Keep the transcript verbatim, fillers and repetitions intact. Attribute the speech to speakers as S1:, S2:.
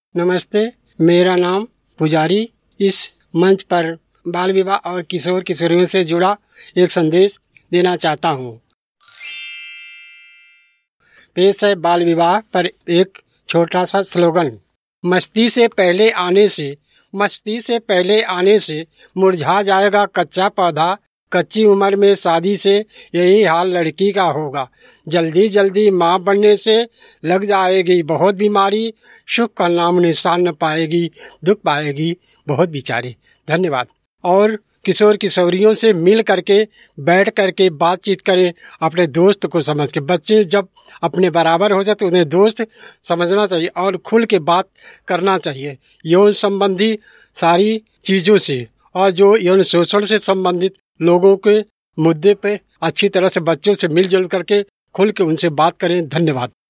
S1: नमस्ते, मेरा नाम पुजारी। इस मंच पर बाल विवाह और किशोर किशोरियों से जुड़ा एक संदेश देना चाहता हूँ। पेश है बाल विवाह पर एक छोटा सा स्लोगन। मस्ती से पहले आने से मस्ती से पहले आने से मुरझा जाएगा कच्चा पौधा। कच्ची उम्र में शादी से यही हाल लड़की का होगा। जल्दी जल्दी माँ बनने से लग जाएगी बहुत बीमारी। सुख का नाम निशान न पाएगी, दुख पाएगी बहुत बेचारी। धन्यवाद। और किशोर किशोरियों से मिल करके बैठ करके बातचीत करें, अपने दोस्त को समझ के। बच्चे जब अपने बराबर हो जाए तो उन्हें दोस्त समझना चाहिए और खुल के बात करना चाहिए यौन संबंधी सारी चीज़ों से। और जो यौन शोषण से संबंधित लोगों के मुद्दे पे अच्छी तरह से बच्चों से मिलजुल करके खुल के उनसे बात करें। धन्यवाद।